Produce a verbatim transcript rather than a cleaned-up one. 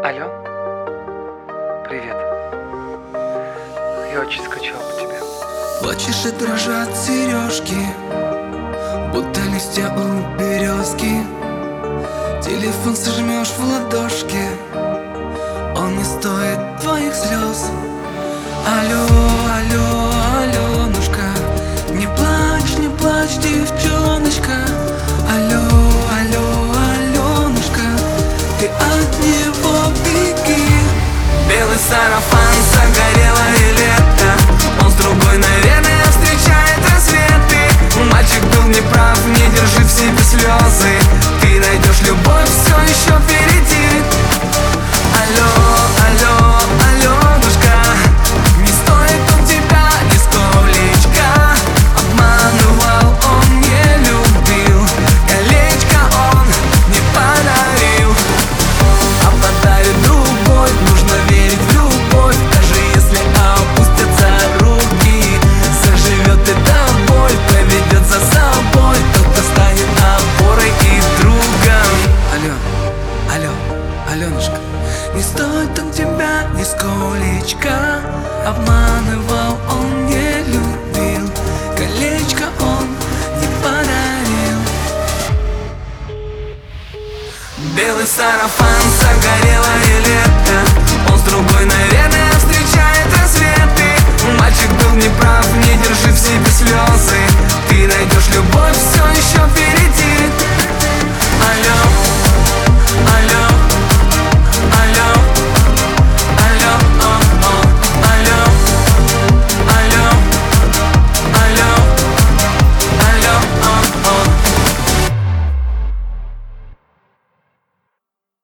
Алло, привет. Я очень скучал по тебе. Плачешь и дрожат сережки, будто листья у березки. Телефон сожмешь в ладошке, он не стоит твоих слез. Алло, алло, Аленушка, не плачь, не плачь, девчоночка. Алло, алло, Аленушка, ты от него беги. Белый сарафан, загорелое лето, он с другой, наверное, встречает рассветы. Мальчик был неправ, не держи в себе слезы. Ты найдешь любовь, все еще впереди. Алло, алло, Аленушка, не стоит он тебя нисколечко. Обманывал, он не любил, колечко он не подарил, а подарит другой. Нужно верить в любовь, даже если опустятся руки. Заживет эта боль, поведет за собой тот, кто станет опорой и другом. Алло, алло, Аленушка, не стоит он тебя нисколечко. Обманывал, он не любил, колечко он не подарил. Белый сарафан, загорелое лето, он с другой, наверное, встречает рассветы. Мальчик был неправ, не держи в себе слезы. Ты найдешь любовь, все еще впереди. Алло.